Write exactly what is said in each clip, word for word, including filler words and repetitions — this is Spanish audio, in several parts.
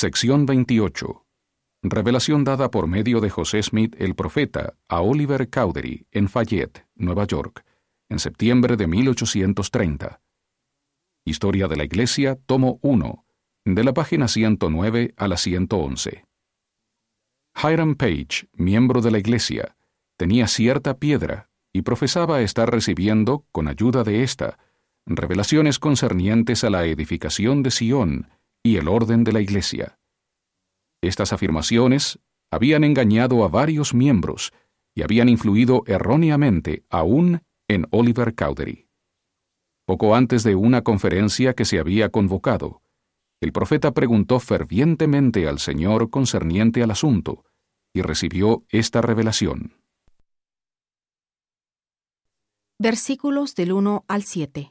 Sección veintiocho. Revelación dada por medio de José Smith el profeta a Oliver Cowdery en Fayette, Nueva York, en septiembre de mil ochocientos treinta. Historia de la Iglesia, tomo uno, de la página ciento nueve a la ciento once. Hiram Page, miembro de la Iglesia, tenía cierta piedra y profesaba estar recibiendo, con ayuda de ésta, revelaciones concernientes a la edificación de Sión y el orden de la Iglesia. Estas afirmaciones habían engañado a varios miembros y habían influido erróneamente aún en Oliver Cowdery. Poco antes de una conferencia que se había convocado, el profeta preguntó fervientemente al Señor concerniente al asunto y recibió esta revelación. Versículos del uno al siete.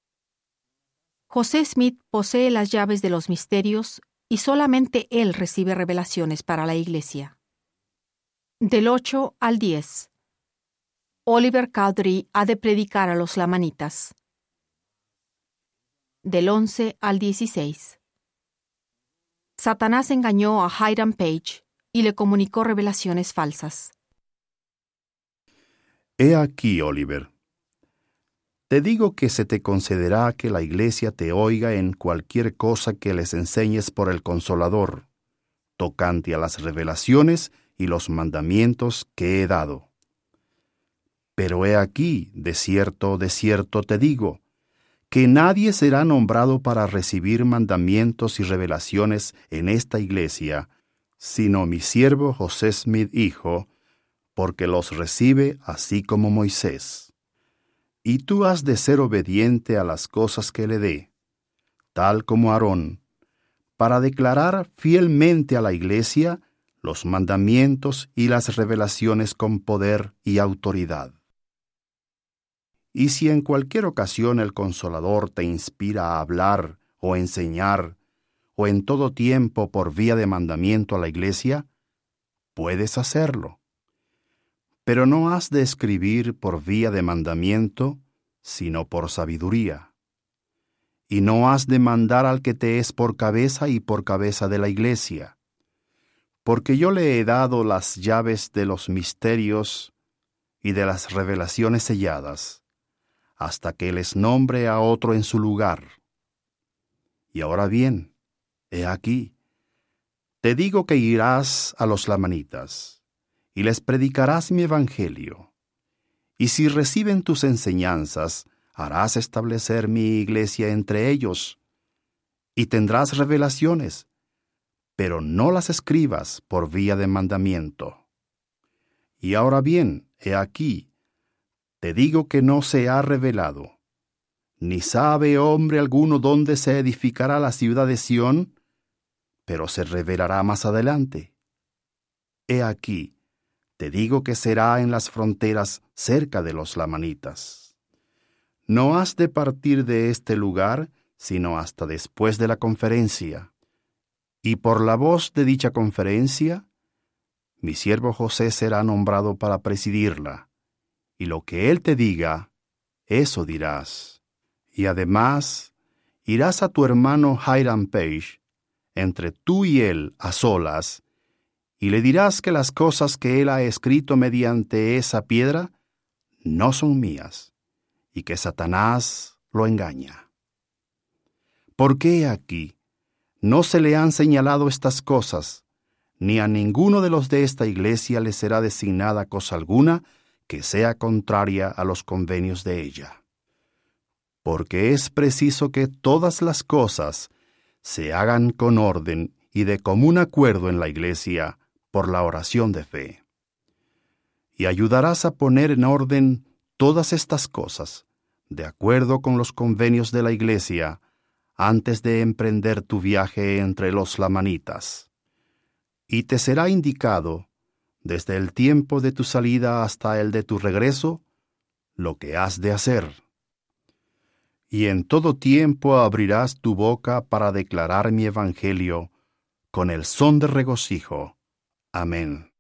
José Smith posee las llaves de los misterios y solamente él recibe revelaciones para la Iglesia. Del ocho al diez. Oliver Cowdery ha de predicar a los lamanitas. Del once al dieciséis. Satanás engañó a Hiram Page y le comunicó revelaciones falsas. He aquí, Oliver. Te digo que se te concederá que la Iglesia te oiga en cualquier cosa que les enseñes por el Consolador, tocante a las revelaciones y los mandamientos que he dado. Pero he aquí, de cierto, de cierto te digo, que nadie será nombrado para recibir mandamientos y revelaciones en esta Iglesia, sino mi siervo José Smith hijo, porque los recibe así como Moisés. Y tú has de ser obediente a las cosas que le dé, tal como Aarón, para declarar fielmente a la Iglesia los mandamientos y las revelaciones con poder y autoridad. Y si en cualquier ocasión el Consolador te inspira a hablar o enseñar, o en todo tiempo por vía de mandamiento a la Iglesia, puedes hacerlo. Pero no has de escribir por vía de mandamiento, sino por sabiduría. Y no has de mandar al que te es por cabeza y por cabeza de la Iglesia, porque yo le he dado las llaves de los misterios y de las revelaciones selladas, hasta que les nombre a otro en su lugar. Y ahora bien, he aquí, te digo que irás a los lamanitas, y les predicarás mi evangelio. Y si reciben tus enseñanzas, harás establecer mi iglesia entre ellos, y tendrás revelaciones, pero no las escribas por vía de mandamiento. Y ahora bien, he aquí, te digo que no se ha revelado, ni sabe hombre alguno dónde se edificará la ciudad de Sión, pero se revelará más adelante. He aquí, te digo que será en las fronteras cerca de los lamanitas. No has de partir de este lugar, sino hasta después de la conferencia. Y por la voz de dicha conferencia, mi siervo José será nombrado para presidirla, y lo que él te diga, eso dirás. Y además, irás a tu hermano Hiram Page, entre tú y él a solas, y le dirás que las cosas que él ha escrito mediante esa piedra no son mías, y que Satanás lo engaña. Porque aquí no se le han señalado estas cosas, ni a ninguno de los de esta iglesia le será designada cosa alguna que sea contraria a los convenios de ella. Porque es preciso que todas las cosas se hagan con orden y de común acuerdo en la iglesia, por la oración de fe. Y ayudarás a poner en orden todas estas cosas, de acuerdo con los convenios de la Iglesia, antes de emprender tu viaje entre los lamanitas. Y te será indicado, desde el tiempo de tu salida hasta el de tu regreso, lo que has de hacer. Y en todo tiempo abrirás tu boca para declarar mi evangelio, con el son de regocijo. Amén.